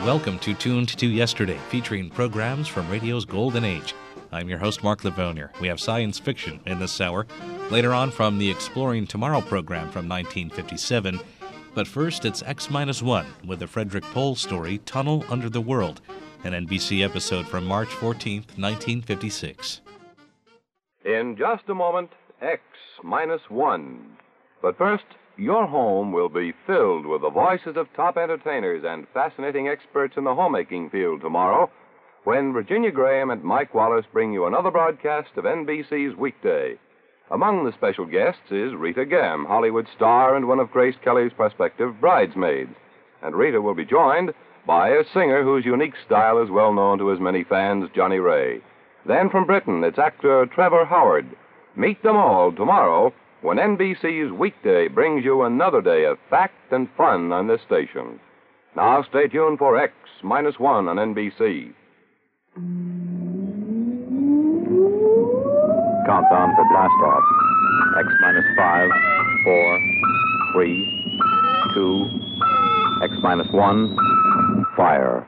Welcome to Tuned to Yesterday, featuring programs from radio's golden age. I'm your host, Mark Livonier. We have science fiction in this hour. Later on, from the Exploring Tomorrow program from 1957. But first, it's X-1 with the Frederik Pohl story, Tunnel Under the World, an NBC episode from March 14th, 1956. In just a moment, X-1. But first, your home will be filled with the voices of top entertainers and fascinating experts in the homemaking field tomorrow when Virginia Graham and Mike Wallace bring you another broadcast of NBC's Weekday. Among the special guests is Rita Gam, Hollywood star and one of Grace Kelly's prospective bridesmaids. And Rita will be joined by a singer whose unique style is well known to as many fans, Johnny Ray. Then from Britain, it's actor Trevor Howard. Meet them all tomorrow when NBC's Weekday brings you another day of fact and fun on this station. Now stay tuned for X-1 on NBC. Countdown for blast off. X-5, 4, 3, 2, X-1, fire.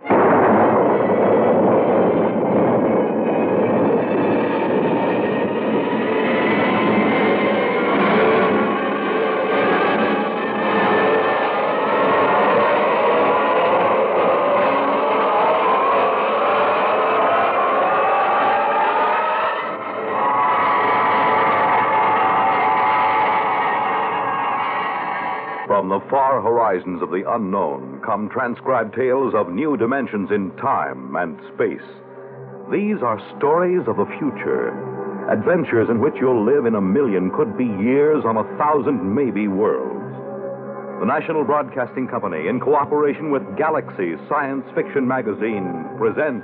From the far horizons of the unknown come transcribed tales of new dimensions in time and space. These are stories of the future, adventures in which you'll live in a million, could be years, on 1,000 maybe worlds. The National Broadcasting Company, in cooperation with Galaxy Science Fiction Magazine, presents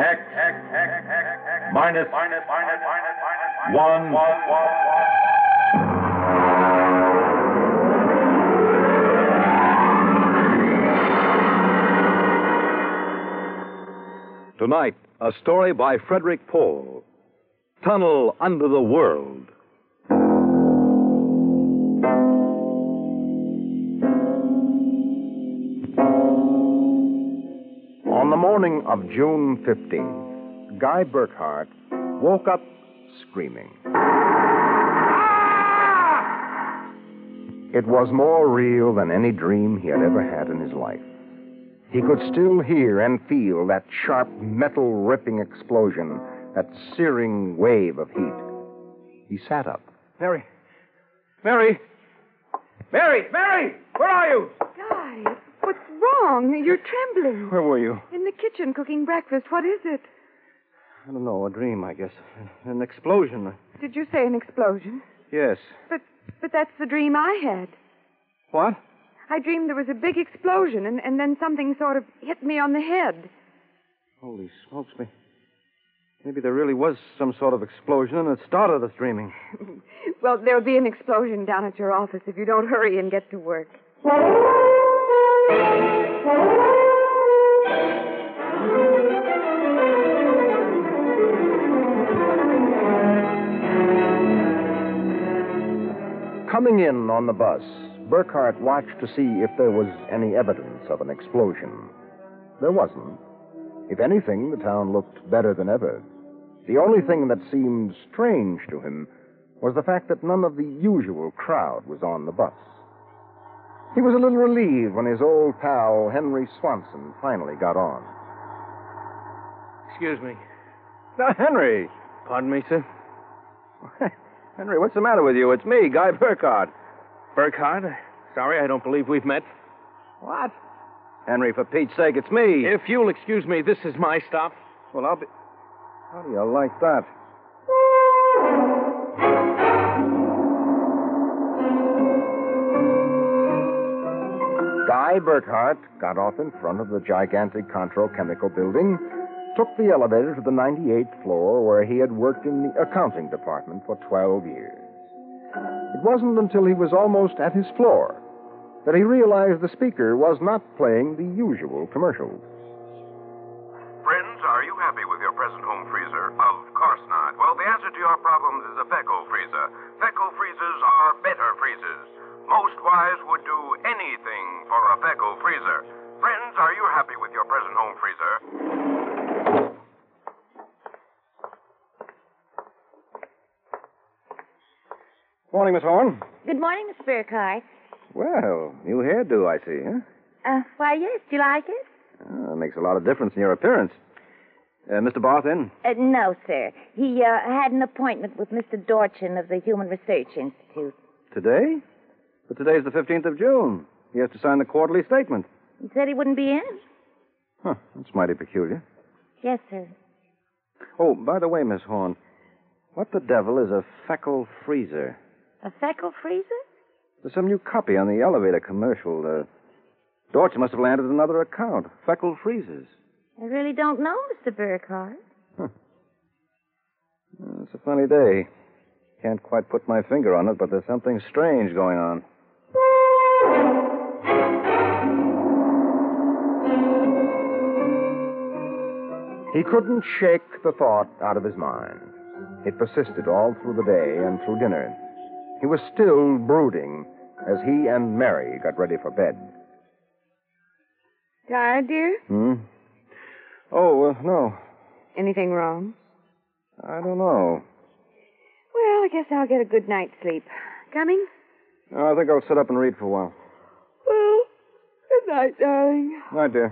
X-1. Tonight, a story by Frederik Pohl, Tunnel Under the World. On the morning of June 15th, Guy Burkhart woke up screaming. It was more real than any dream he had ever had in his life. He could still hear and feel that sharp, metal-ripping explosion, that searing wave of heat. He sat up. Mary! Where are you? Guy, what's wrong? You're trembling. Where were you? In the kitchen cooking breakfast. What is it? I don't know, a dream, I guess. An explosion. Did you say an explosion? Yes. But that's the dream I had. What? I dreamed there was a big explosion, and then something sort of hit me on the head. Holy smokes, me. Maybe there really was some sort of explosion, and it started us dreaming. Well, there'll be an explosion down at your office if you don't hurry and get to work. Coming in on the bus, Burkhart watched to see if there was any evidence of an explosion. There wasn't. If anything, the town looked better than ever. The only thing that seemed strange to him was the fact that none of the usual crowd was on the bus. He was a little relieved when his old pal, Henry Swanson, finally got on. Excuse me. Henry. Pardon me, sir? Henry, what's the matter with you? It's me, Guy Burkhart. Burkhart? Sorry, I don't believe we've met. What? Henry, for Pete's sake, it's me. If you'll excuse me, this is my stop. Well, I'll be... How do you like that? Guy Burkhart got off in front of the gigantic Contro Chemical Building, took the elevator to the 98th floor where he had worked in the accounting department for 12 years. It wasn't until he was almost at his floor that he realized the speaker was not playing the usual commercials. Friends, are you happy with your present home freezer? Of course not. Well, the answer to your problems is a Fecco freezer. Fecco freezers are better freezers. Most wives would do anything for a Fecco freezer. Friends, are you happy with your Morning, Miss Horn. Good morning, Mr. Burkhardt. Well, new hairdo, I see, huh? Why, yes. Do you like it? Makes a lot of difference in your appearance. Mr. Barth in? No, sir. He had an appointment with Mr. Dorchin of the Human Research Institute. Today? But today's the 15th of June. He has to sign the quarterly statement. He said he wouldn't be in. Huh, that's mighty peculiar. Yes, sir. Oh, by the way, Miss Horn, what the devil is a Feckle freezer? A Feckle freezer? There's some new copy on the elevator commercial. Dorchin must have landed another account. Feckle freezers. I really don't know, Mr. Burkhardt. It's a funny day. Can't quite put my finger on it, but there's something strange going on. He couldn't shake the thought out of his mind. It persisted all through the day and through dinner. He was still brooding as he and Mary got ready for bed. Tired, dear? Oh, no. Anything wrong? I don't know. Well, I guess I'll get a good night's sleep. Coming? I think I'll sit up and read for a while. Well, good night, darling. Night, dear.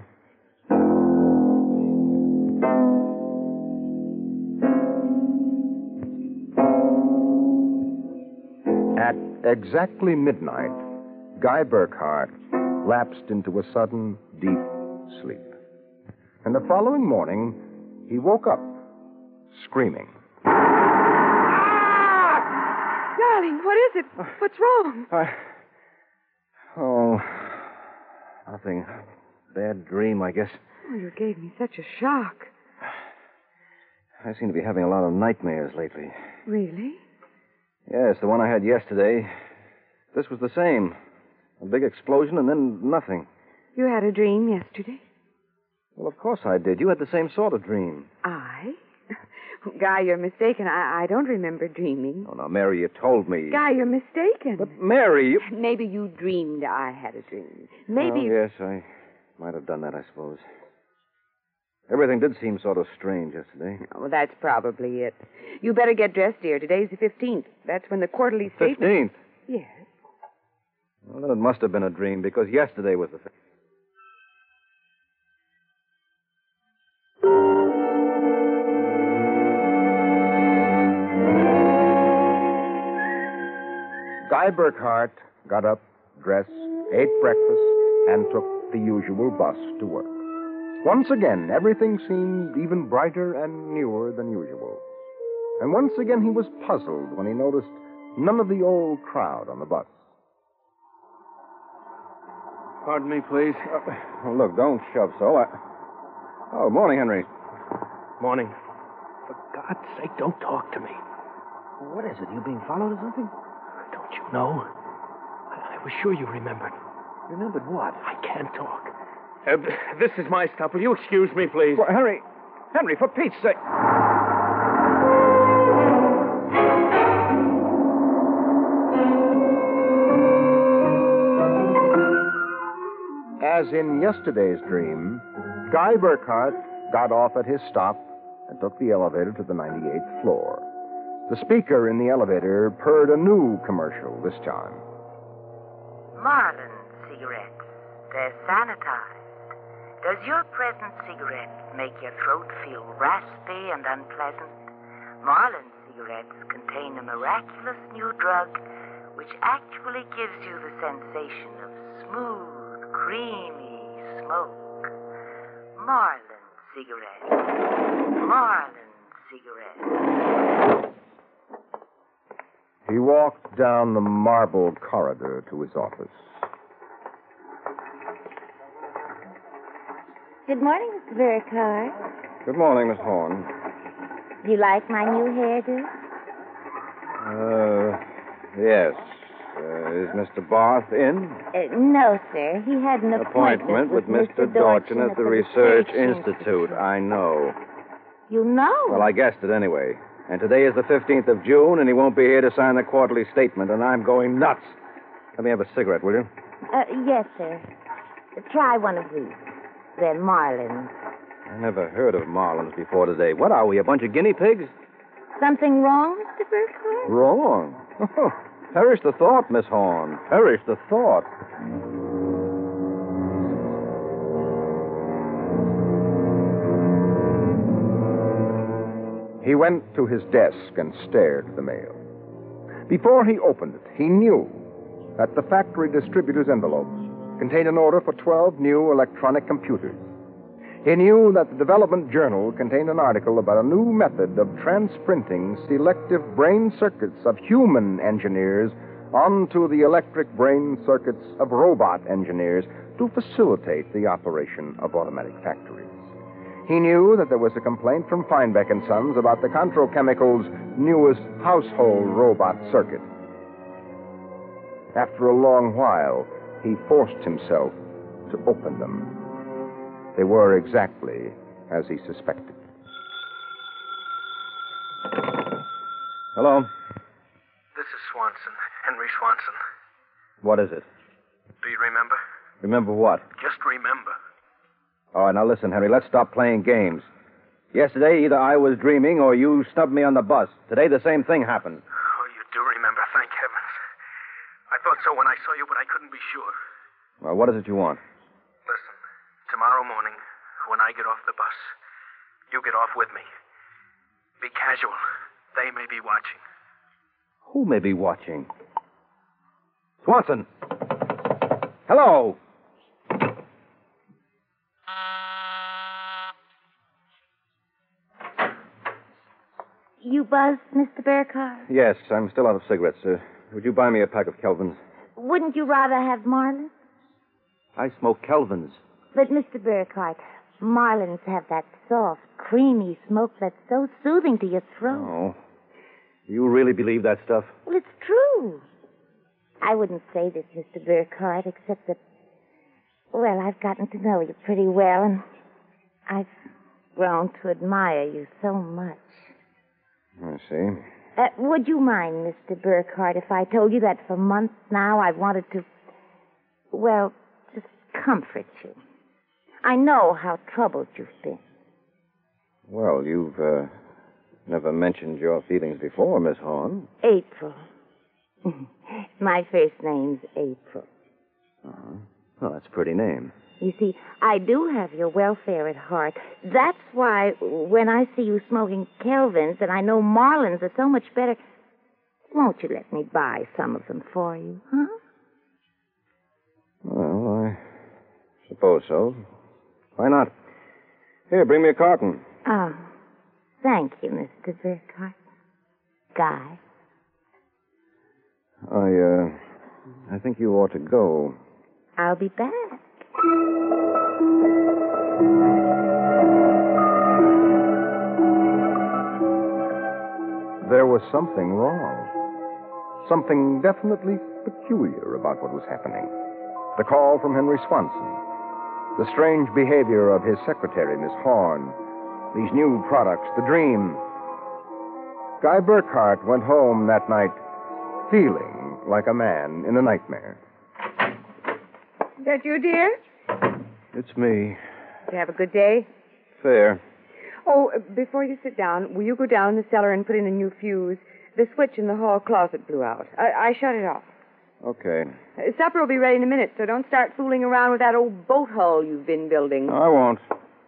At exactly midnight, Guy Burkhardt lapsed into a sudden, deep sleep. And the following morning, he woke up, screaming. Darling, what is it? What's wrong? Oh, nothing. Bad dream, I guess. Oh, you gave me such a shock. I seem to be having a lot of nightmares lately. Really? Yes, the one I had yesterday. This was the same. A big explosion and then nothing. You had a dream yesterday? Well, of course I did. You had the same sort of dream. I? Guy, you're mistaken. I don't remember dreaming. Oh, now, Mary, you told me. Guy, you're mistaken. But, Mary, you... Maybe you dreamed I had a dream. Maybe... Well, yes, I might have done that, I suppose. Everything did seem sort of strange yesterday. Oh, that's probably it. You better get dressed, dear. Today's the 15th. That's when the quarterly statement... 15th? Yes. Well, then it must have been a dream, because yesterday was the... Guy Burkhardt got up, dressed, ate breakfast, and took the usual bus to work. Once again, everything seemed even brighter and newer than usual. And once again, he was puzzled when he noticed none of the old crowd on the bus. Pardon me, please. Oh, look, don't shove so. Oh, morning, Henry. Morning. For God's sake, don't talk to me. What is it? You being followed or something? Don't you know? I was sure you remembered. Remembered what? I can't talk. This is my stop. Will you excuse me, please? Well, Henry, for Pete's sake. As in yesterday's dream, Guy Burkhardt got off at his stop and took the elevator to the 98th floor. The speaker in the elevator purred a new commercial this time. Marlin cigarettes. They're sanitized. Does your present cigarette make your throat feel raspy and unpleasant? Marlin cigarettes contain a miraculous new drug which actually gives you the sensation of smooth, creamy smoke. Marlin cigarettes. Marlin cigarettes. He walked down the marble corridor to his office. Good morning, Mr. Burkhardt. Good morning, Miss Horn. Do you like my new hairdo? Yes. Is Mr. Barth in? No, sir. He had an Appointment with Mr. Dorchin at the Research Institute. I know. You know? Well, I guessed it anyway. And today is the 15th of June, and he won't be here to sign the quarterly statement, and I'm going nuts. Let me have a cigarette, will you? Yes, sir. Try one of these. They're Marlins. I never heard of Marlins before today. What are we, a bunch of guinea pigs? Something wrong, Mr. Burkhardt? Wrong? Oh, Perish the thought, Miss Horn. Perish the thought. He went to his desk and stared at the mail. Before he opened it, he knew that the factory distributor's envelopes contained an order for 12 new electronic computers. He knew that the Development Journal contained an article about a new method of transprinting selective brain circuits of human engineers onto the electric brain circuits of robot engineers to facilitate the operation of automatic factories. He knew that there was a complaint from Feinbeck & Sons about the Contro Chemicals' newest household robot circuit. After a long while, he forced himself to open them. They were exactly as he suspected. Hello. This is Swanson, Henry Swanson. What is it? Do you remember? Remember what? Just remember. All right, now listen, Henry, let's stop playing games. Yesterday, either I was dreaming or you snubbed me on the bus. Today, the same thing happened. Oh, you do remember, thank heavens. I thought so when I saw you, but I couldn't be sure. Well, what is it you want? Listen, tomorrow morning, when I get off the bus, you get off with me. Be casual. They may be watching. Who may be watching? Swanson! Hello! You buzzed, Mr. Burkhardt? Yes, I'm still out of cigarettes. Would you buy me a pack of Kelvins? Wouldn't you rather have Marlins? I smoke Kelvins. But, Mr. Burkhardt, Marlins have that soft, creamy smoke that's so soothing to your throat. Oh. You really believe that stuff? Well, it's true. I wouldn't say this, Mr. Burkhardt, except that, well, I've gotten to know you pretty well, and I've grown to admire you so much. I see. Would you mind, Mr. Burkhardt, if I told you that for months now I've wanted to, well, just comfort you? I know how troubled you've been. Well, you've never mentioned your feelings before, Miss Horn. April. My first name's April. Uh-huh. Well, that's a pretty name. You see, I do have your welfare at heart. That's why when I see you smoking Kelvins and I know Marlins are so much better, won't you let me buy some of them for you, huh? Well, I suppose so. Why not? Here, bring me a carton. Oh, thank you, Mr. Burkhardt. Guy. I think you ought to go. I'll be back. There was something wrong. Something definitely peculiar about what was happening. The call from Henry Swanson. The strange behavior of his secretary, Miss Horn. These new products, the dream. Guy Burkhardt went home that night feeling like a man in a nightmare. Is that you, dear? It's me. Did you have a good day? Fair. Oh, before you sit down, will you go down in the cellar and put in a new fuse? The switch in the hall closet blew out. I shut it off. Okay. Supper will be ready in a minute, so don't start fooling around with that old boat hull you've been building. I won't.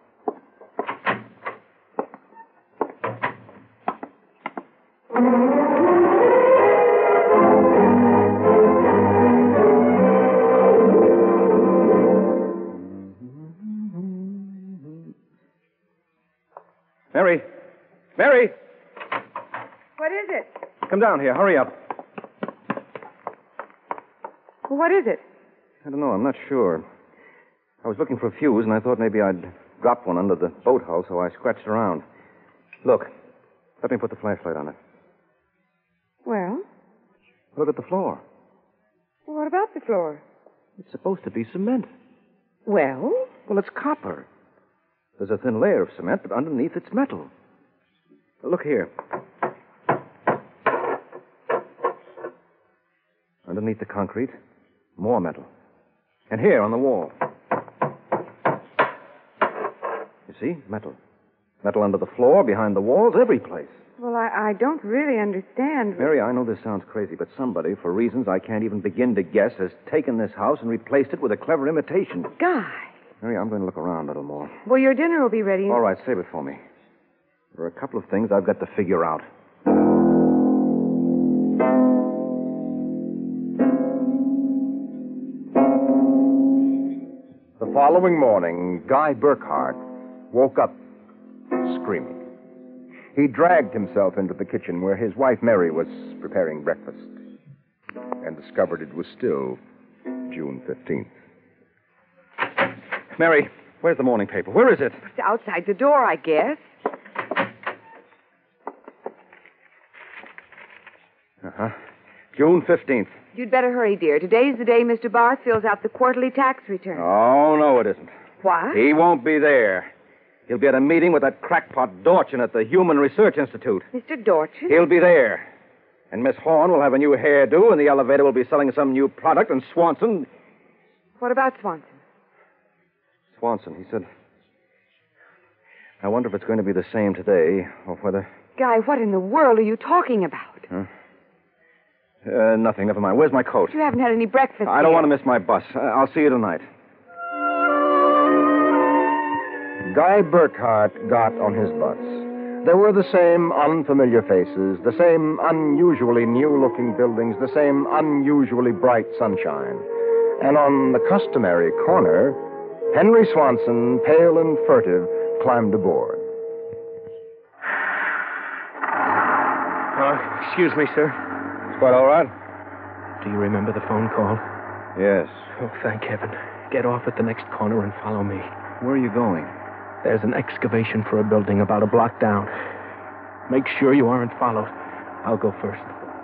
Mary! Mary! What is it? Come down here. Hurry up. What is it? I don't know. I'm not sure. I was looking for a fuse, and I thought maybe I'd dropped one under the boat hull, so I scratched around. Look. Let me put the flashlight on it. Well? Look at the floor. What about the floor? It's supposed to be cement. Well? Well, it's copper. There's a thin layer of cement, but underneath it's metal. Look here. Underneath the concrete, more metal. And here on the wall. You see? Metal. Metal under the floor, behind the walls, every place. Well, I don't really understand. Mary, I know this sounds crazy, but somebody, for reasons I can't even begin to guess, has taken this house and replaced it with a clever imitation. Guy. Mary, I'm going to look around a little more. Well, your dinner will be ready. All right, save it for me. There are a couple of things I've got to figure out. The following morning, Guy Burkhart woke up screaming. He dragged himself into the kitchen where his wife Mary was preparing breakfast and discovered it was still June 15th. Mary, where's the morning paper? Where is it? It's outside the door, I guess. Uh-huh. June 15th. You'd better hurry, dear. Today's the day Mr. Barth fills out the quarterly tax return. Oh, no, it isn't. What? He won't be there. He'll be at a meeting with that crackpot Dorchin at the Human Research Institute. Mr. Dorchin? He'll be there. And Miss Horn will have a new hairdo, and the elevator will be selling some new product, and Swanson... What about Swanson? Swanson, he said... I wonder if it's going to be the same today, or whether... Guy, what in the world are you talking about? Huh? Nothing. Never mind. Where's my coat? You haven't had any breakfast I don't want to miss my bus. I'll see you tonight. Guy Burkhart got on his bus. There were the same unfamiliar faces, the same unusually new-looking buildings, the same unusually bright sunshine. And on the customary corner, Henry Swanson, pale and furtive, climbed aboard. Excuse me, sir. Quite all right? Do you remember the phone call? Yes. Oh, thank heaven. Get off at the next corner and follow me. Where are you going? There's an excavation for a building about a block down. Make sure you aren't followed. I'll go first.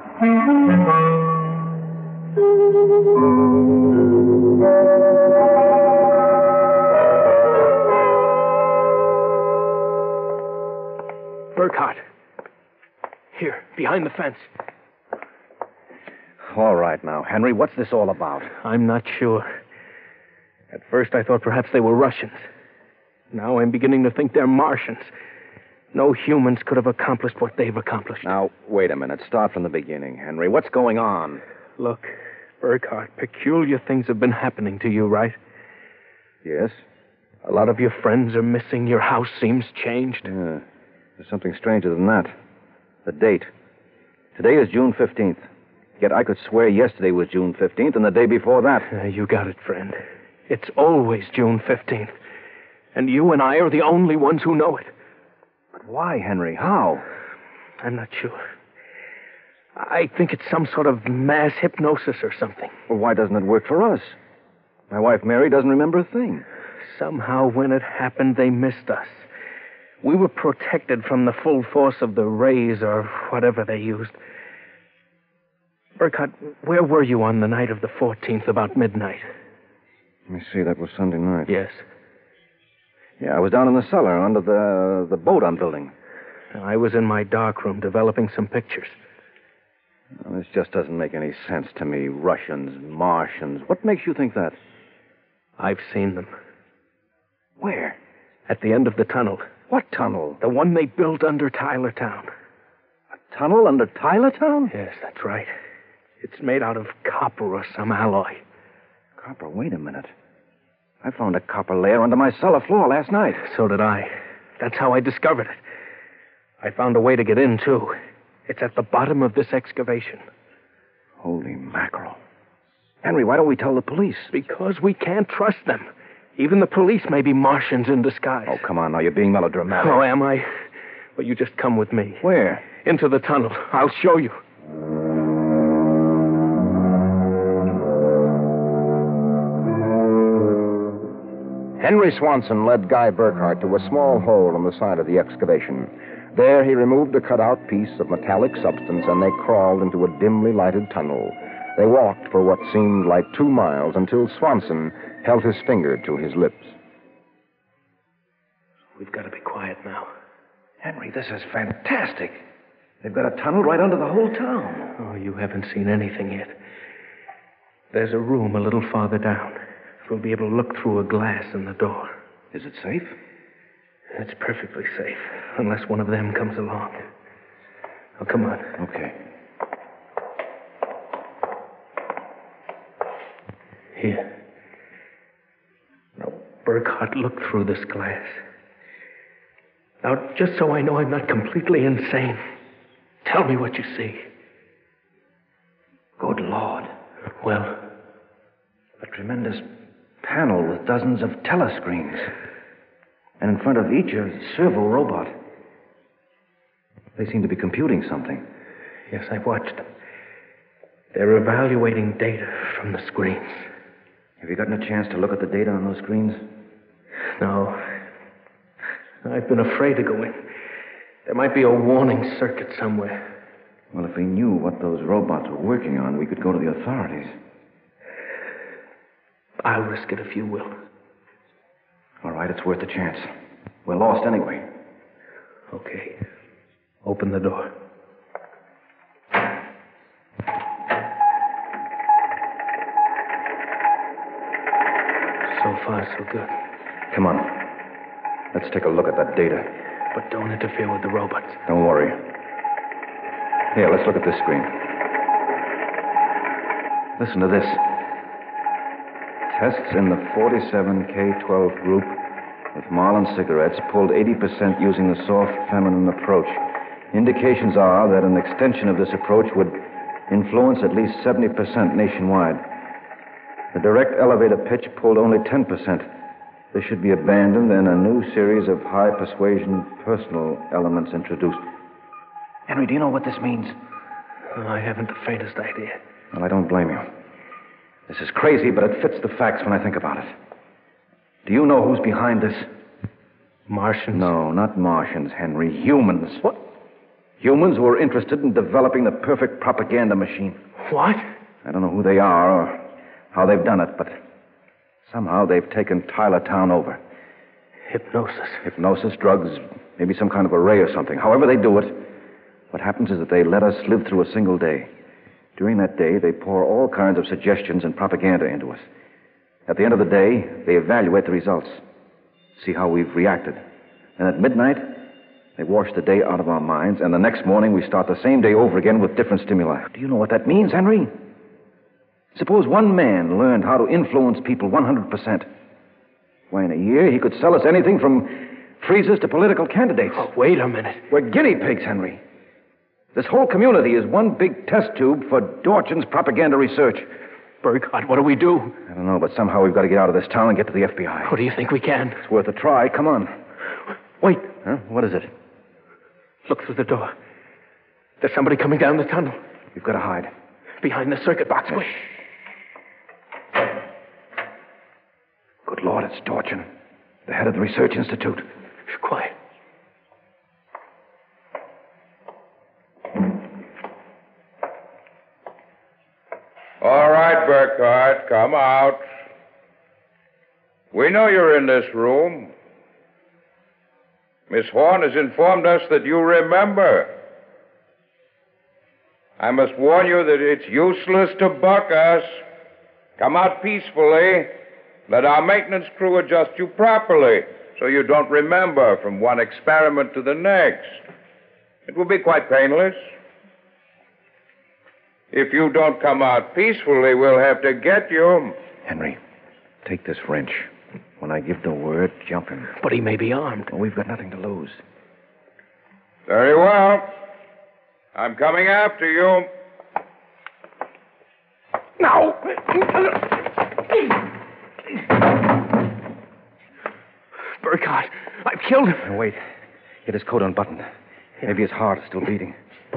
Burkhart. Here, behind the fence. All right now, Henry, what's this all about? I'm not sure. At first I thought perhaps they were Russians. Now I'm beginning to think they're Martians. No humans could have accomplished what they've accomplished. Now, wait a minute. Start from the beginning, Henry. What's going on? Look, Burkhart, peculiar things have been happening to you, right? Yes? A lot of your friends are missing. Your house seems changed. Yeah. There's something stranger than that. The date. Today is June 15th. Yet I could swear yesterday was June 15th and the day before that. You got it, friend. It's always June 15th. And you and I are the only ones who know it. But why, Henry? How? I'm not sure. I think it's some sort of mass hypnosis or something. Well, why doesn't it work for us? My wife, Mary, doesn't remember a thing. Somehow, when it happened, they missed us. We were protected from the full force of the rays or whatever they used. Burkhart, where were you on the night of the 14th, about midnight? Let me see, that was Sunday night. Yes. Yeah, I was down in the cellar under the boat I'm building. I was in my darkroom developing some pictures. Well, this just doesn't make any sense to me. Russians, Martians. What makes you think that? I've seen them. Where? At the end of the tunnel. What tunnel? The one they built under Tylertown. A tunnel under Tylertown? Yes, that's right. It's made out of copper or some alloy. Copper? Wait a minute. I found a copper layer under my cellar floor last night. So did I. That's how I discovered it. I found a way to get in, too. It's at the bottom of this excavation. Holy mackerel. Henry, why don't we tell the police? Because we can't trust them. Even the police may be Martians in disguise. Oh, come on now. You're being melodramatic. Oh, am I? Well, you just come with me. Where? Into the tunnel. I'll show you. Henry Swanson led Guy Burkhart to a small hole on the side of the excavation. There he removed a cut-out piece of metallic substance, and they crawled into a dimly lighted tunnel. They walked for what seemed like 2 miles until Swanson held his finger to his lips. We've got to be quiet now. Henry, this is fantastic. They've got a tunnel right under the whole town. Oh, you haven't seen anything yet. There's a room a little farther down. We'll be able to look through a glass in the door. Is it safe? It's perfectly safe, unless one of them comes along. Oh, come on. Okay. Here. Now, Burkhardt, look through this glass. Now, just so I know I'm not completely insane, tell me what you see. Good Lord. Well? A tremendous panel with dozens of telescreens. And in front of each, a servo robot. They seem to be computing something. Yes, I've watched them. They're evaluating data from the screens. Have you gotten a chance to look at the data on those screens? No. I've been afraid to go in. There might be a warning circuit somewhere. Well, if we knew what those robots were working on, we could go to the authorities. I'll risk it if you will. All right, it's worth a chance. We're lost anyway. Okay. Open the door. So far, so good. Come on. Let's take a look at that data. But don't interfere with the robots. Don't worry. Here, let's look at this screen. Listen to this. Tests in the 47K12 group with Marlin cigarettes pulled 80% using the soft feminine approach. Indications are that an extension of this approach would influence at least 70% nationwide. The direct elevator pitch pulled only 10%. This should be abandoned and a new series of high persuasion personal elements introduced. Henry, do you know what this means? I haven't the faintest idea. Well, I don't blame you. This is crazy, but it fits the facts when I think about it. Do you know who's behind this? Martians? No, not Martians, Henry. Humans. What? Humans who are interested in developing the perfect propaganda machine. What? I don't know who they are or how they've done it, but somehow they've taken Tylertown over. Hypnosis. Hypnosis, drugs, maybe some kind of a ray or something. However they do it, what happens is that they let us live through a single day. During that day, they pour all kinds of suggestions and propaganda into us. At the end of the day, they evaluate the results, see how we've reacted. And at midnight, they wash the day out of our minds, and the next morning we start the same day over again with different stimuli. Do you know what that means, Henry? Suppose one man learned how to influence people 100%. Why, in a year, he could sell us anything from freezers to political candidates. Oh, wait a minute. We're guinea pigs, Henry. This whole community is one big test tube for Dorchin's propaganda research. Burkhardt, what do we do? I don't know, but somehow we've got to get out of this town and get to the FBI. Oh, do you think we can? It's worth a try. Come on. Wait. Huh? What is it? Look through the door. There's somebody coming down the tunnel. You've got to hide. Behind the circuit box. Wait. Good Lord, it's Dorchin, the head of the Research Institute. Quiet. All right, Burkhardt, come out. We know you're in this room. Miss Horn has informed us that you remember. I must warn you that it's useless to buck us. Come out peacefully. Let our maintenance crew adjust you properly so you don't remember from one experiment to the next. It will be quite painless. If you don't come out peacefully, we'll have to get you. Henry, take this wrench. When I give the word, jump him. But he may be armed. Well, we've got nothing to lose. Very well. I'm coming after you. Now! Burkhardt, I've killed him. Now, wait. Get his coat unbuttoned. Maybe his heart is still beating.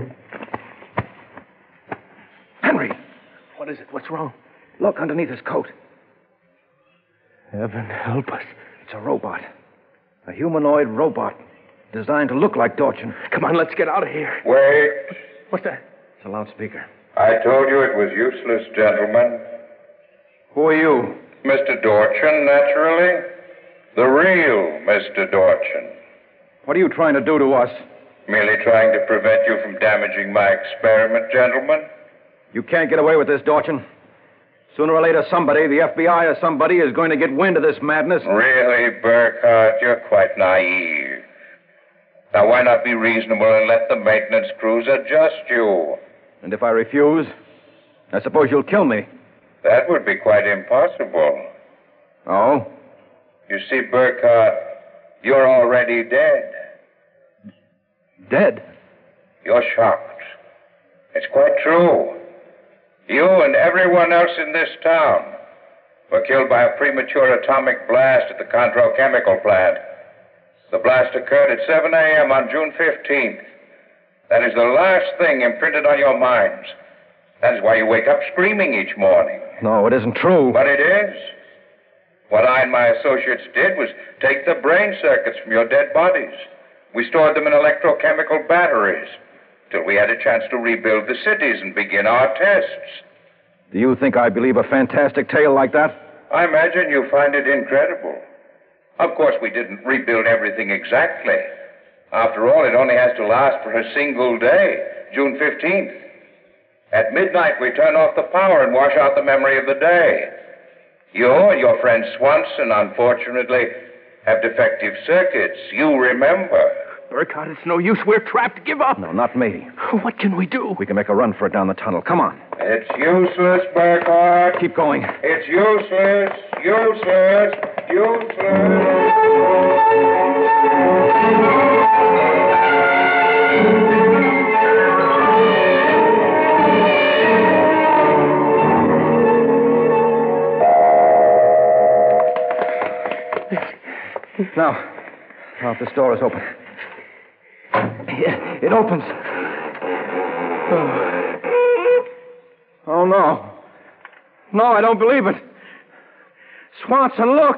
Henry! What is it? What's wrong? Look underneath his coat. Heaven help us. It's a robot. A humanoid robot. Designed to look like Dorchin. Come on, let's get out of here. Wait. What's that? It's a loudspeaker. I told you it was useless, gentlemen. Who are you? Mr. Dorchin, naturally. The real Mr. Dorchin. What are you trying to do to us? Merely trying to prevent you from damaging my experiment, gentlemen. You can't get away with this, Dorchin. Sooner or later, somebody, the FBI or somebody, is going to get wind of this madness. Really, Burkhardt, you're quite naive. Now, why not be reasonable and let the maintenance crews adjust you? And if I refuse, I suppose you'll kill me. That would be quite impossible. Oh? You see, Burkhardt, you're already dead. Dead? You're shocked. It's quite true. You and everyone else in this town were killed by a premature atomic blast at the Condro chemical plant. The blast occurred at 7 a.m. on June 15th. That is the last thing imprinted on your minds. That is why you wake up screaming each morning. No, it isn't true. But it is. What I and my associates did was take the brain circuits from your dead bodies. We stored them in electrochemical batteries till we had a chance to rebuild the cities and begin our tests. Do you think I believe a fantastic tale like that? I imagine you find it incredible. Of course, we didn't rebuild everything exactly. After all, it only has to last for a single day, June 15th. At midnight, we turn off the power and wash out the memory of the day. You and your friend Swanson, unfortunately, have defective circuits. You remember. Burkhardt, it's no use. We're trapped. Give up. No, not me. What can we do? We can make a run for it down the tunnel. Come on. It's useless, Burkhardt. Keep going. It's useless. Useless. Useless. Now, if this door is open. It opens. Oh, no. No, I don't believe it. Swanson, look.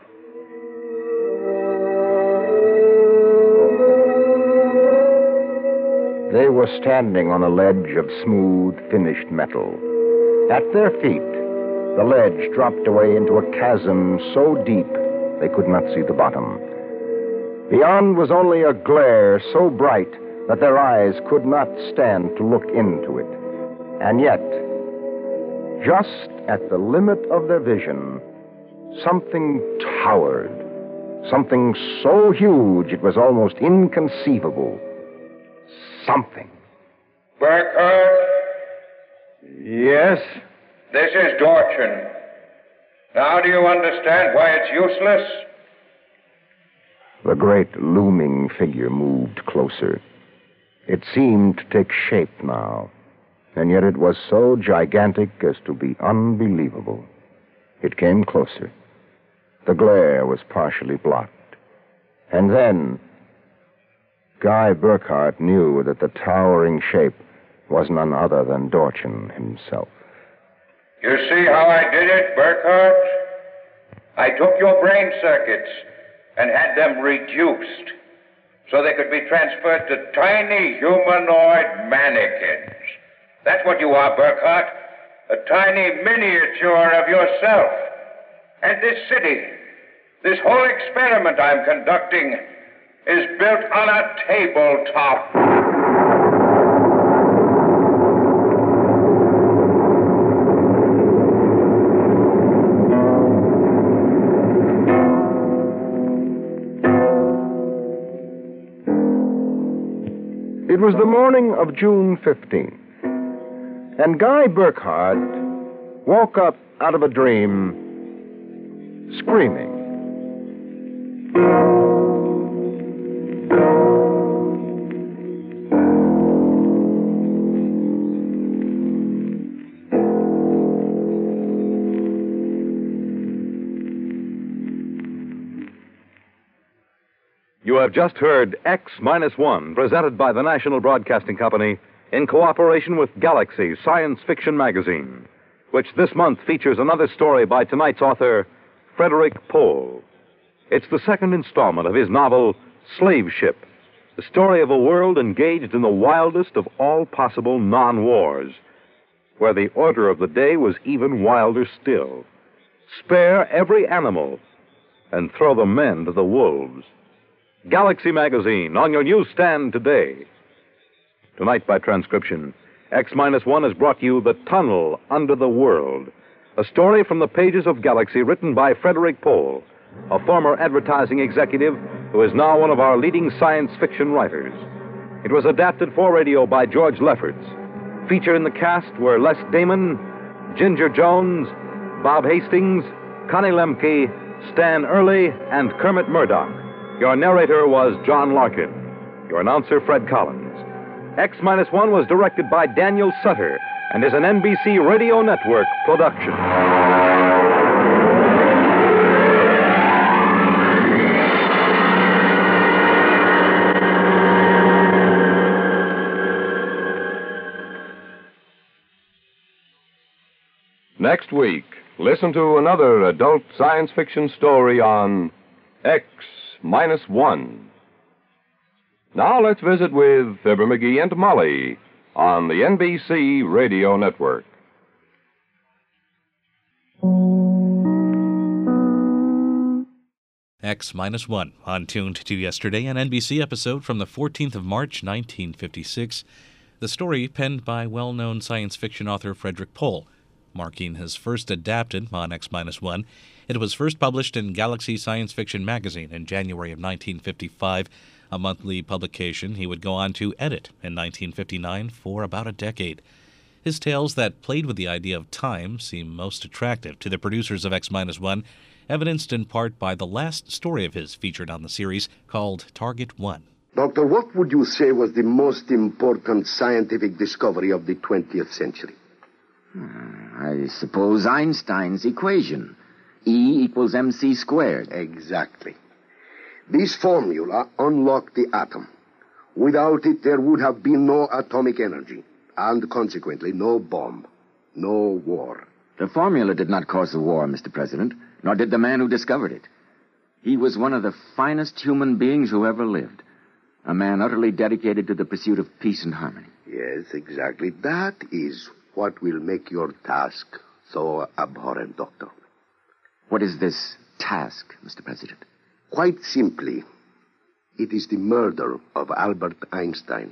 They were standing on a ledge of smooth, finished metal. At their feet, the ledge dropped away into a chasm so deep they could not see the bottom. Beyond was only a glare so bright that their eyes could not stand to look into it. And yet, just at the limit of their vision, something towered. Something so huge it was almost inconceivable. Something. Burkhardt? Yes? This is Dorchin. Now do you understand why it's useless? The great looming figure moved closer. It seemed to take shape now, and yet it was so gigantic as to be unbelievable. It came closer. The glare was partially blocked. And then, Guy Burkhardt knew that the towering shape was none other than Dorchin himself. You see how I did it, Burkhardt? I took your brain circuits and had them reduced so they could be transferred to tiny humanoid mannequins. That's what you are, Burkhardt. A tiny miniature of yourself. And this city, this whole experiment I'm conducting, is built on a tabletop. It was the morning of June 15th, and Guy Burkhardt woke up out of a dream screaming. You have just heard X-1, presented by the National Broadcasting Company in cooperation with Galaxy Science Fiction Magazine, which this month features another story by tonight's author, Frederick Pohl. It's the second installment of his novel, Slave Ship, the story of a world engaged in the wildest of all possible non-wars, where the order of the day was even wilder still. Spare every animal and throw the men to the wolves. Galaxy Magazine, on your newsstand today. Tonight, by transcription, X-1 has brought you The Tunnel Under the World, A story from the pages of Galaxy written by Frederick Pohl, a former advertising executive who is now one of our leading science fiction writers. It was adapted for radio by George Lefferts. Featured in the cast were Les Damon, Ginger Jones, Bob Hastings, Connie Lemke, Stan Early, and Kermit Murdoch. Your narrator was John Larkin. Your announcer, Fred Collins. X-1 was directed by Daniel Sutter and is an NBC Radio Network production. Next week, listen to another adult science fiction story on X-1. Now let's visit with Fibber McGee and Molly on the NBC Radio Network. X-1 on Tuned to Yesterday, an NBC episode from the 14th of March, 1956. The story penned by well-known science fiction author Frederick Pohl, marking his first adapted on X-1. It was first published in Galaxy Science Fiction magazine in January of 1955, a monthly publication he would go on to edit in 1959 for about a decade. His tales that played with the idea of time seem most attractive to the producers of X-1, evidenced in part by the last story of his featured on the series called Target 1. Doctor, what would you say was the most important scientific discovery of the 20th century? I suppose Einstein's equation. E equals mc squared. Exactly. This formula unlocked the atom. Without it, there would have been no atomic energy, and consequently, no bomb, no war. The formula did not cause the war, Mr. President, nor did the man who discovered it. He was one of the finest human beings who ever lived. A man utterly dedicated to the pursuit of peace and harmony. Yes, exactly. That is what will make your task so abhorrent, Doctor. What is this task, Mr. President? Quite simply, it is the murder of Albert Einstein.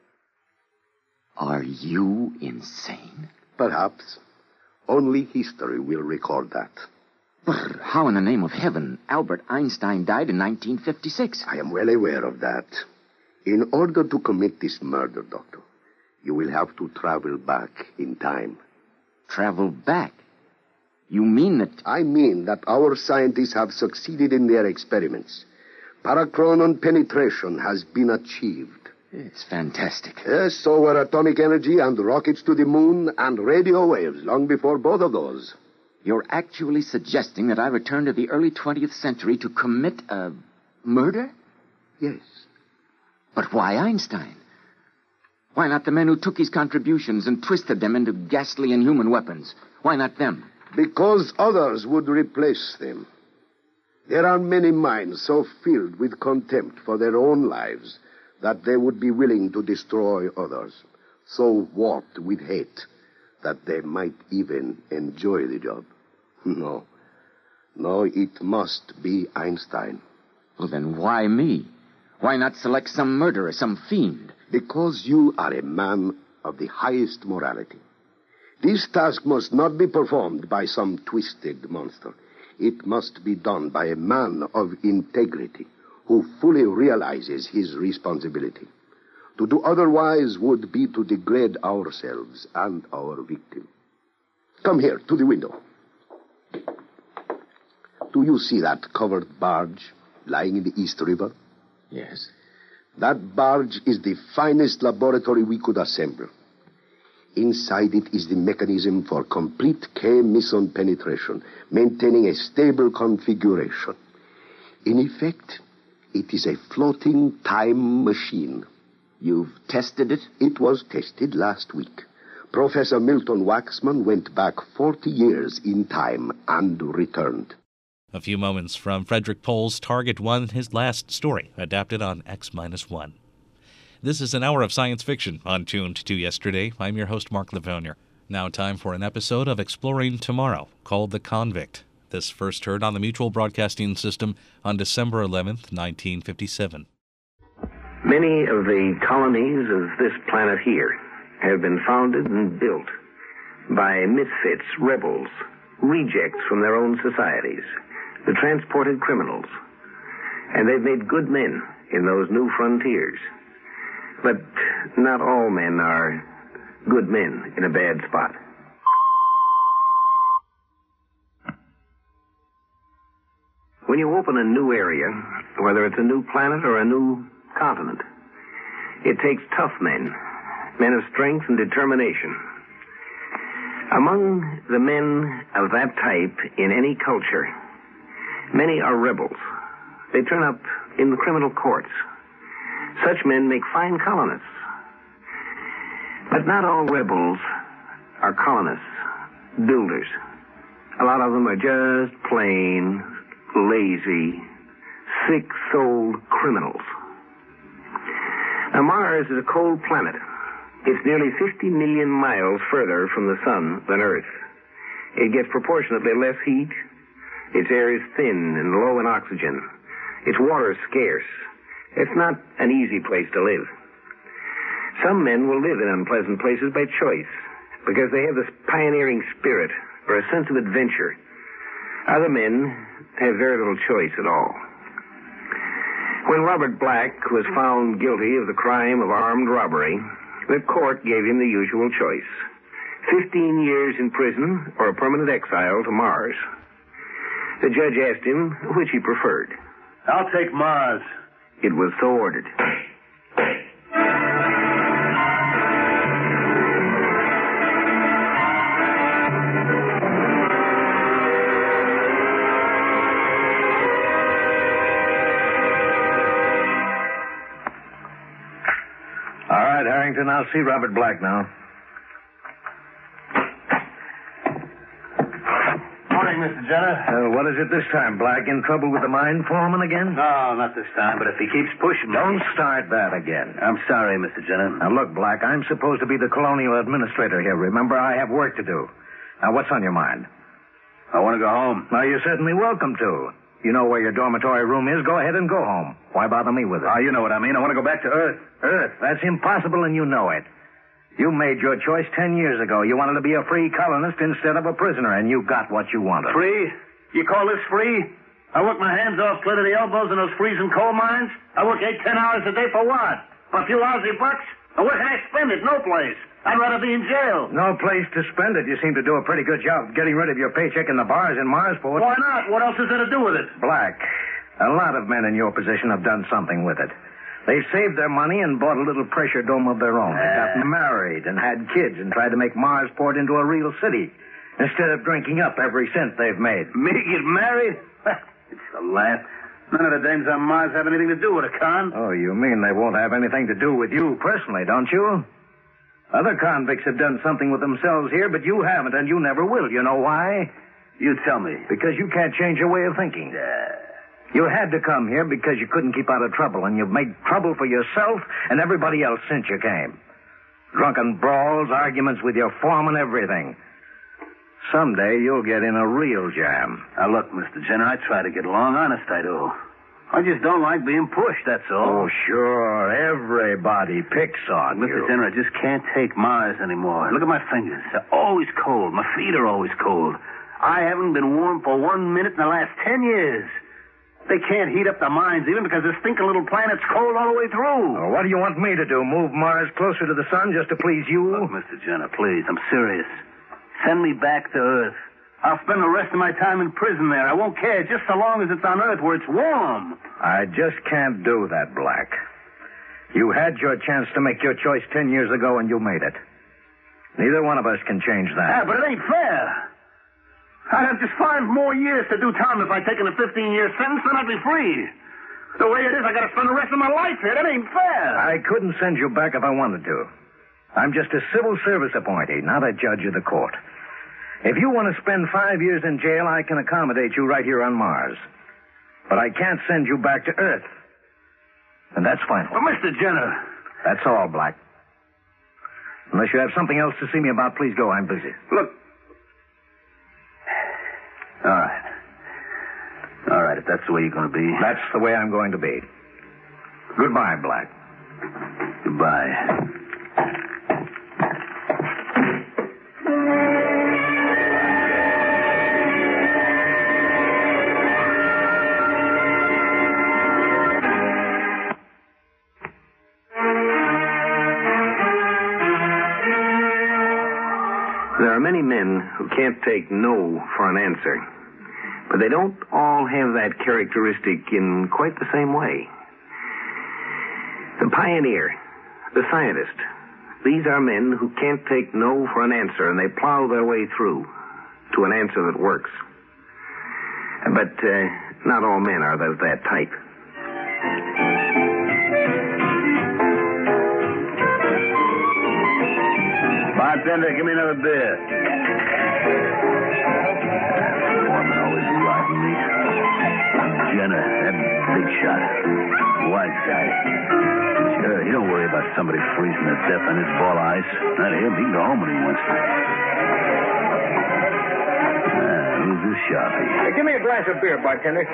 Are you insane? Perhaps. Only history will record that. But how in the name of heaven Albert Einstein died in 1956? I am well aware of that. In order to commit this murder, Doctor, you will have to travel back in time. Travel back? You mean that... I mean that our scientists have succeeded in their experiments. Parachronon penetration has been achieved. It's fantastic. Yes, so were atomic energy and rockets to the moon and radio waves long before both of those. You're actually suggesting that I return to the early 20th century to commit a murder? Yes. But why Einstein? Why not the men who took his contributions and twisted them into ghastly inhuman weapons? Why not them? Because others would replace them. There are many minds so filled with contempt for their own lives that they would be willing to destroy others, so warped with hate that they might even enjoy the job. No, it must be Einstein. Well, then why me? Why not select some murderer, some fiend? Because you are a man of the highest morality. This task must not be performed by some twisted monster. It must be done by a man of integrity who fully realizes his responsibility. To do otherwise would be to degrade ourselves and our victim. Come here, to the window. Do you see that covered barge lying in the East River? Yes. That barge is the finest laboratory we could assemble. Inside it is the mechanism for complete K-meson penetration, maintaining a stable configuration. In effect, it is a floating time machine. You've tested it? It was tested last week. Professor Milton Waxman went back 40 years in time and returned. A few moments from Frederick Pohl's Target 1, his last story, adapted on X-1. This is an hour of science fiction on Tuned to Yesterday. I'm your host, Mark Lavonia. Now time for an episode of Exploring Tomorrow, called The Convict. This first heard on the Mutual Broadcasting System on December 11th, 1957. Many of the colonies of this planet here have been founded and built by misfits, rebels, rejects from their own societies, the transported criminals. And they've made good men in those new frontiers. But not all men are good men in a bad spot. When you open a new area, whether it's a new planet or a new continent, it takes tough men, men of strength and determination. Among the men of that type in any culture, many are rebels. They turn up in the criminal courts. Such men make fine colonists. But not all rebels are colonists, builders. A lot of them are just plain, lazy, sick-souled criminals. Now, Mars is a cold planet. It's nearly 50 million miles further from the sun than Earth. It gets proportionately less heat. Its air is thin and low in oxygen. Its water is scarce. It's not an easy place to live. Some men will live in unpleasant places by choice because they have this pioneering spirit or a sense of adventure. Other men have very little choice at all. When Robert Black was found guilty of the crime of armed robbery, the court gave him the usual choice: 15 years in prison or a permanent exile to Mars. The judge asked him which he preferred. I'll take Mars. It was so ordered. All right, Harrington, I'll see Robert Black now. Morning, Mr. Jenner. What is it this time, Black? In trouble with the mine foreman again? No, not this time, but if he keeps pushing... Don't start that again. I'm sorry, Mr. Jenner. Now, look, Black, I'm supposed to be the colonial administrator here. Remember, I have work to do. Now, what's on your mind? I want to go home. Now, you're certainly welcome to. You know where your dormitory room is. Go ahead and go home. Why bother me with it? Oh, you know what I mean. I want to go back to Earth. Earth? That's impossible, and you know it. You made your choice 10 years ago. You wanted to be a free colonist instead of a prisoner, and you got what you wanted. Free? You call this free? I work my hands off clear to the elbows in those freezing coal mines. I work 8-10 hours a day for what? For a few lousy bucks? Or where can I spend it? No place. I'd rather be in jail. No place to spend it. You seem to do a pretty good job getting rid of your paycheck in the bars in Marsport. Why not? What else is there to do with it? Black, a lot of men in your position have done something with it. They saved their money and bought a little pressure dome of their own. They got married and had kids and tried to make Marsport into a real city instead of drinking up every cent they've made. Me get married? It's a laugh. None of the dames on Mars have anything to do with it, Con. Oh, you mean they won't have anything to do with you personally, don't you? Other convicts have done something with themselves here, but you haven't, and you never will. You know why? You tell me. Because you can't change your way of thinking. You had to come here because you couldn't keep out of trouble, and you've made trouble for yourself and everybody else since you came. Drunken brawls, arguments with your foreman, everything. Someday you'll get in a real jam. Now, look, Mr. Jenner, I try to get along. Honest, I do. I just don't like being pushed, that's all. Oh, sure. Everybody picks on you. Mr. Jenner, I just can't take Mars anymore. Look at my fingers. They're always cold. My feet are always cold. I haven't been warm for 1 minute in the last 10 years. They can't heat up the mines even because this stinking little planet's cold all the way through. Oh, what do you want me to do? Move Mars closer to the sun just to please you? Look, Mr. Jenner, please, I'm serious. Send me back to Earth. I'll spend the rest of my time in prison there. I won't care just so long as it's on Earth where it's warm. I just can't do that, Black. You had your chance to make your choice 10 years ago, and you made it. Neither one of us can change that. Yeah, but it ain't fair. I'd have just 5 more years to do time if I'd taken a 15-year sentence, then I'd be free. The way it is, I gotta spend the rest of my life here. That ain't fair. I couldn't send you back if I wanted to. I'm just a civil service appointee, not a judge of the court. If you want to spend 5 years in jail, I can accommodate you right here on Mars. But I can't send you back to Earth. And that's final. But, Mr. Jenner... That's all, Black. Unless you have something else to see me about, please go. I'm busy. Look. All right. All right, if that's the way you're going to be. That's the way I'm going to be. Goodbye, Black. Goodbye. men who can't take no for an answer. But they don't all have that characteristic in quite the same way. The pioneer, the scientist, these are men who can't take no for an answer, and they plow their way through to an answer that works. But not all men are of that type. Bartender, give me another beer. Foreman always riding me. Jenner, that big shot. White guy. Sure, he don't worry about somebody freezing to death on his ball of ice. Not him. He can go home when he wants to. Who's this sharpie? Hey, give me a glass of beer, bartender.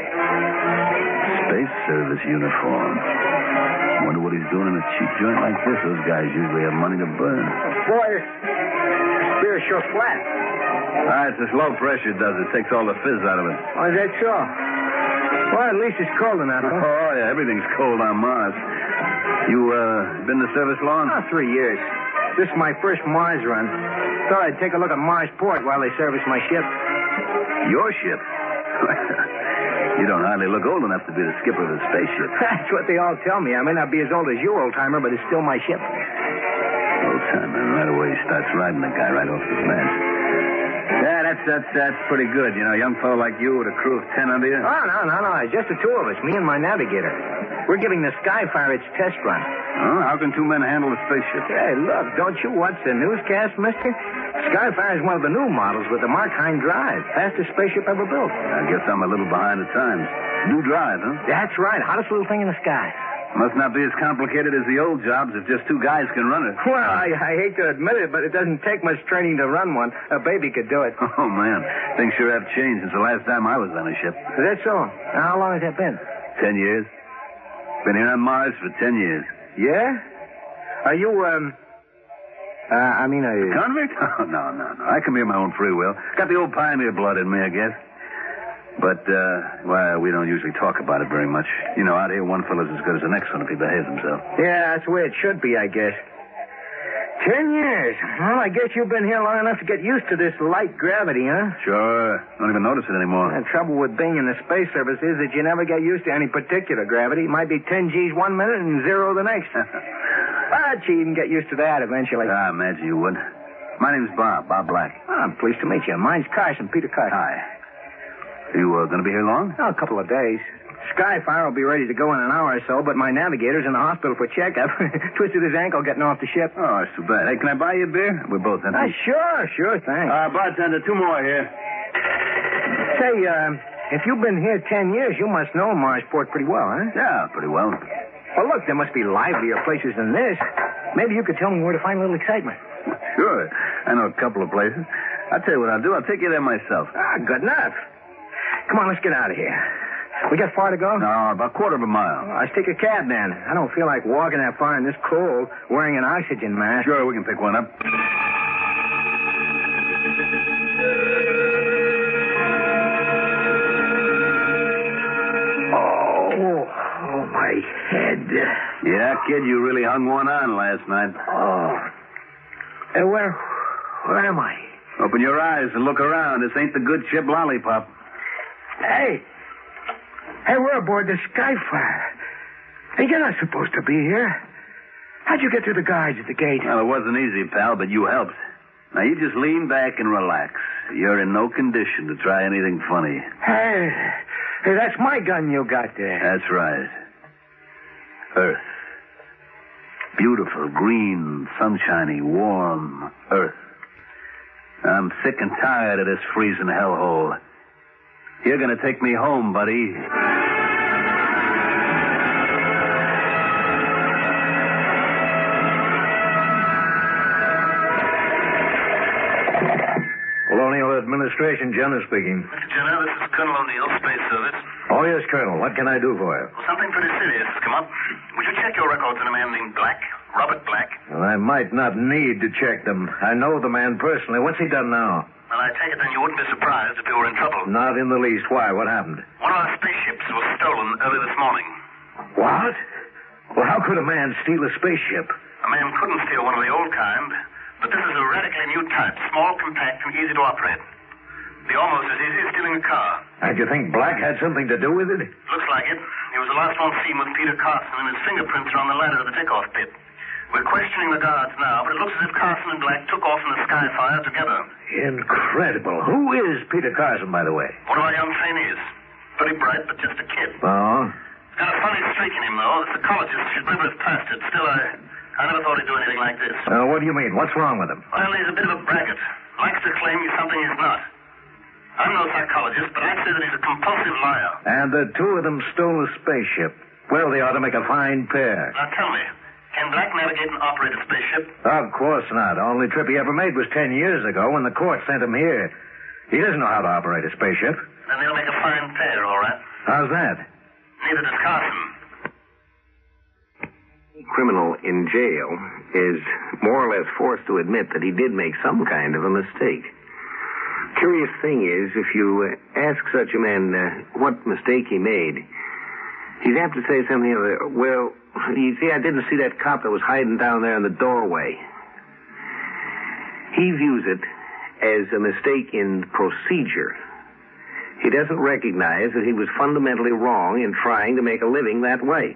Space Service uniform. Wonder what he's doing in a cheap joint like this. Those guys usually have money to burn. Boy, this beer's sure flat. It's this low pressure does it. Takes all the fizz out of it. Oh, is that so? Well, at least it's cold enough, huh? Oh, yeah. Everything's cold on Mars. You, been in the service long? 3 years. This is my first Mars run. Thought I'd take a look at Marsport while they service my ship. Your ship? You don't hardly look old enough to be the skipper of a spaceship. That's what they all tell me. I may not be as old as you, old-timer, but it's still my ship. Old-timer, right away he starts riding the guy right off his match. Yeah, that's pretty good. You know, a young fellow like you with a crew of 10 under you. Oh, no. It's just the two of us, me and my navigator. We're giving the Skyfire its test run. Oh, how can two men handle a spaceship? Hey, look, don't you watch the newscast, mister? Skyfire is one of the new models with the Markheim drive. Fastest spaceship ever built. I guess I'm a little behind the times. New drive, huh? That's right. Hottest little thing in the sky. Must not be as complicated as the old jobs if just two guys can run it. Well, I hate to admit it, but it doesn't take much training to run one. A baby could do it. Oh, man. Things sure have changed since the last time I was on a ship. Is that so? How long has that been? 10 years. Been here on Mars for 10 years. Yeah? Are you, are you... Convict? Oh, no. I come here of my own free will. Got the old pioneer blood in me, I guess. But, well, we don't usually talk about it very much. You know, out here, one fellow's as good as the next one if he behaves himself. Yeah, that's the way it should be, I guess. 10 years. Well, I guess you've been here long enough to get used to this light gravity, huh? Sure. Don't even notice it anymore. The trouble with being in the space service is that you never get used to any particular gravity. It might be 10 G's 1 minute and 0 the next. But you can get used to that eventually. I imagine you would. My name's Bob Black. Oh, I'm pleased to meet you. Mine's Carson, Peter Carson. Hi. You going to be here long? Oh, a couple of days. Skyfire will be ready to go in an hour or so, but my navigator's in the hospital for checkup. Twisted his ankle getting off the ship. Oh, it's too bad. Hey, can I buy you a beer? We're both empty. Sure, thanks. Bartender, 2 more here. Say, if you've been here 10 years, you must know Marsport pretty well, huh? Yeah, pretty well. Well, look, there must be livelier places than this. Maybe you could tell me where to find a little excitement. Sure. I know a couple of places. I'll tell you what I'll do. I'll take you there myself. Good enough. Come on, let's get out of here. We got far to go? No, about a quarter of a mile. Let's take a cab, then. I don't feel like walking that far in this cold wearing an oxygen mask. Sure, we can pick one up. Oh, my head. Yeah, kid, you really hung one on last night. Oh. Hey, where am I? Open your eyes and look around. This ain't the good ship Lollipop. Hey, we're aboard the Skyfire. Hey, you're not supposed to be here. How'd you get through the guards at the gate? Well, it wasn't easy, pal, but you helped. Now, you just lean back and relax. You're in no condition to try anything funny. Hey, that's my gun you got there. That's right. Earth. Beautiful, green, sunshiny, warm Earth. I'm sick and tired of this freezing hellhole. You're going to take me home, buddy. Colonial Administration, Jenner speaking. Mr. Jenner, this is Colonel O'Neill, Space Service. Oh, yes, Colonel. What can I do for you? Well, something pretty serious has come up. Would you check your records on a man named Black? Robert Black? Well, I might not need to check them. I know the man personally. What's he done now? Well, I take it then you wouldn't be surprised if you were in trouble. Not in the least. Why? What happened? One of our spaceships was stolen early this morning. What? Well, how could a man steal a spaceship? A man couldn't steal one of the old kind. But this is a radically new type, small, compact, and easy to operate. Be almost as easy as stealing a car. And you think Black had something to do with it? Looks like it. He was the last one seen with Peter Carson, and his fingerprints are on the ladder to the takeoff pit. We're questioning the guards now, but it looks as if Carson and Black took off in the Skyfire together. Incredible. Who is Peter Carson, by the way? One of our young trainees. Pretty bright, but just a kid. Oh? He's got a funny streak in him, though. The psychologist should never have passed it. Still, I never thought he'd do anything like this. What do you mean? What's wrong with him? Well, he's a bit of a braggart. Likes to claim he's something he's not. I'm no psychologist, but I'd say that he's a compulsive liar. And the two of them stole a spaceship. Well, they ought to make a fine pair. Now, tell me, can Black navigate and operate a spaceship? Of course not. Only trip he ever made was 10 years ago when the court sent him here. He doesn't know how to operate a spaceship. Then they'll make a fine pair, all right. How's that? Neither does Carson. Criminal in jail is more or less forced to admit that he did make some kind of a mistake. Curious thing is, if you ask such a man what mistake he made, he's apt to say something of, well, you see, I didn't see that cop that was hiding down there in the doorway. He views it as a mistake in procedure. He doesn't recognize that he was fundamentally wrong in trying to make a living that way.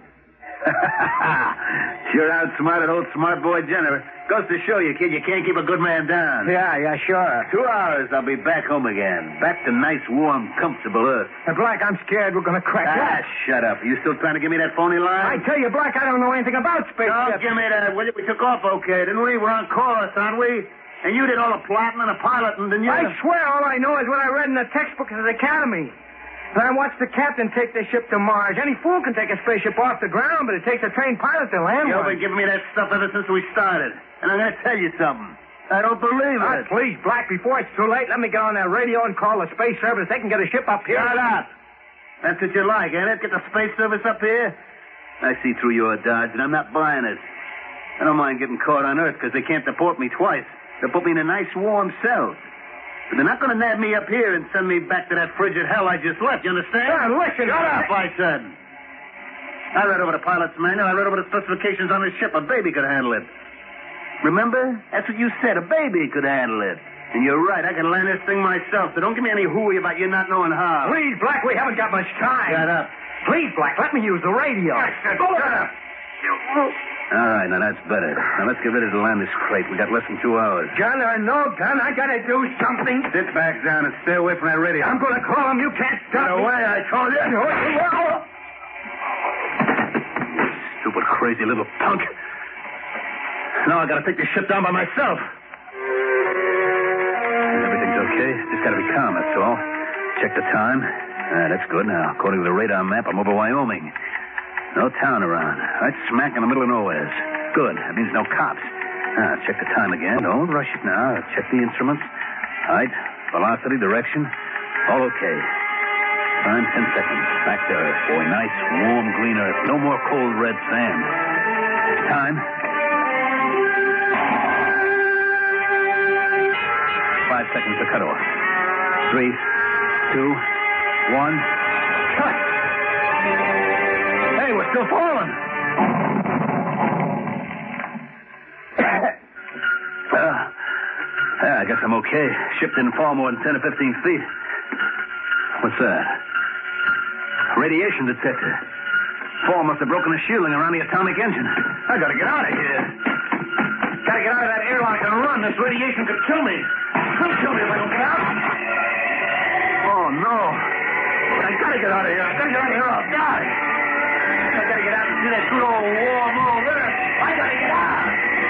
Sure outsmarted old smart boy Jenner. Goes to show you, kid, you can't keep a good man down. Yeah, sure. 2 hours, I'll be back home again. Back to nice, warm, comfortable Earth. Black, I'm scared we're going to crash. Shut up. You still trying to give me that phony line? I tell you, Black, I don't know anything about spaceships. Don't give me that, will you? We took off okay, didn't we? We're on course, aren't we? And you did all the plotting and the piloting, didn't you? I swear all I know is what I read in the textbook at the academy. And I watched the captain take the ship to Mars. Any fool can take a spaceship off the ground, but it takes a trained pilot to land You've one. been giving me that stuff ever since we started. And I'm going to tell you something. I don't believe it. Please, Black, before it's too late, let me get on that radio and call the space service. They can get a ship up here. Shut up. That's what you like, ain't it? Get the space service up here? I see through your dodge, and I'm not buying it. I don't mind getting caught on Earth because they can't deport me twice. They'll put me in a nice warm cell. But they're not going to nab me up here and send me back to that frigid hell I just left. You understand? Listen. Shut up, I said. I read over the pilot's manual. I read over the specifications on the ship. A baby could handle it. Remember? That's what you said. A baby could handle it. And you're right. I can land this thing myself. So don't give me any hooey about you not knowing how. Please, Black, we haven't got much time. Shut up. Please, Black, let me use the radio. Shut up. All right, now that's better. Now let's get ready to land this crate. We got less than 2 hours. Gun or no gun, I gotta do something. Sit back down and stay away from that radio. I'm gonna call him. You can't stop Get me. away, I told you. Stupid, crazy little punk. Now I gotta take this ship down by myself. Everything's okay. Just gotta be calm, that's all. Check the time. That's good. Now, according to the radar map, I'm over Wyoming. No town around. Right smack in the middle of nowhere. Good. That means no cops. Now, check the time again. Don't rush it now. Check the instruments. Height, velocity, direction. All okay. Time, 10 seconds. Back to Earth. Boy, nice, warm, green Earth. No more cold red sand. Time. 5 seconds to cut off. 3, 2, 1. Cut! Hey, we're still falling. I guess I'm okay. Ship didn't fall more than 10 or 15 feet. What's that? Radiation detector. Fall must have broken the shielding around the atomic engine. I gotta get out of here. Gotta get out of that airlock and run. This radiation could kill me. It'll kill me if I don't get out. Oh, no. I gotta get out of here. I gotta get out of here or I'll die. I gotta get out and see that good old warm old Earth. I gotta get out.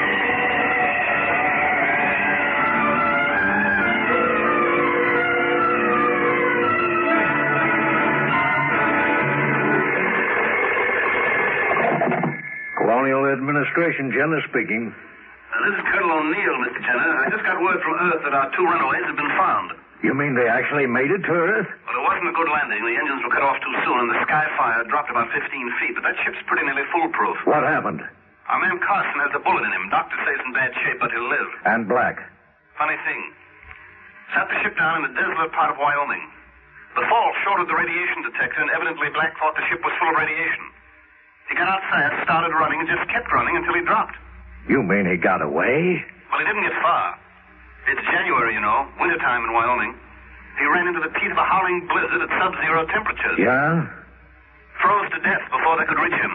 Colonial Administration, Jenner speaking. This is Colonel O'Neill, Mr. Jenner. I just got word from Earth that our 2 runaways have been found. You mean they actually made it to Earth? Well, it wasn't a good landing. The engines were cut off too soon, and the Skyfire dropped about 15 feet. But that ship's pretty nearly foolproof. What happened? Our man Carson has a bullet in him. Doctor says in bad shape, but he'll live. And Black? Funny thing. Sat the ship down in the desolate part of Wyoming. The fall shorted the radiation detector, and evidently Black thought the ship was full of radiation. He got out fast, started running, and just kept running until he dropped. You mean he got away? Well, he didn't get far. It's January, you know, wintertime in Wyoming. He ran into the teeth of a howling blizzard at sub-zero temperatures. Yeah? Froze to death before they could reach him.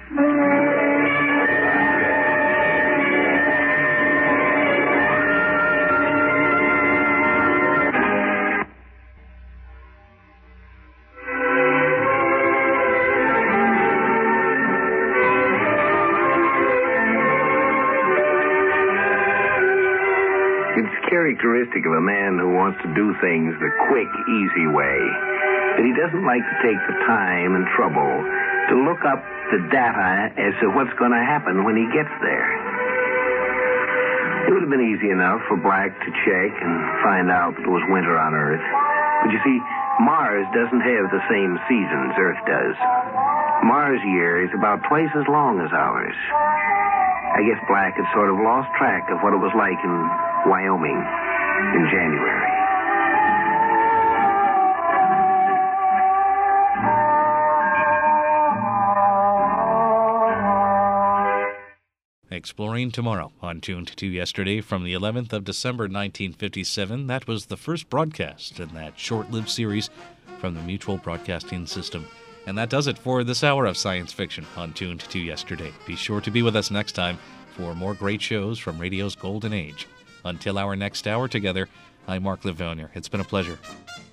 Characteristic of a man who wants to do things the quick, easy way, that he doesn't like to take the time and trouble to look up the data as to what's going to happen when he gets there. It would have been easy enough for Black to check and find out that it was winter on Earth. But you see, Mars doesn't have the same seasons Earth does. Mars' year is about twice as long as ours. I guess Black had sort of lost track of what it was like in Wyoming in January. Exploring Tomorrow on Tuned to Yesterday from the 11th of December 1957. That was the first broadcast in that short-lived series from the Mutual Broadcasting System. And that does it for this hour of science fiction on Tuned to Yesterday. Be sure to be with us next time for more great shows from radio's golden age. Until our next hour together, I'm Mark Livonier. It's been a pleasure.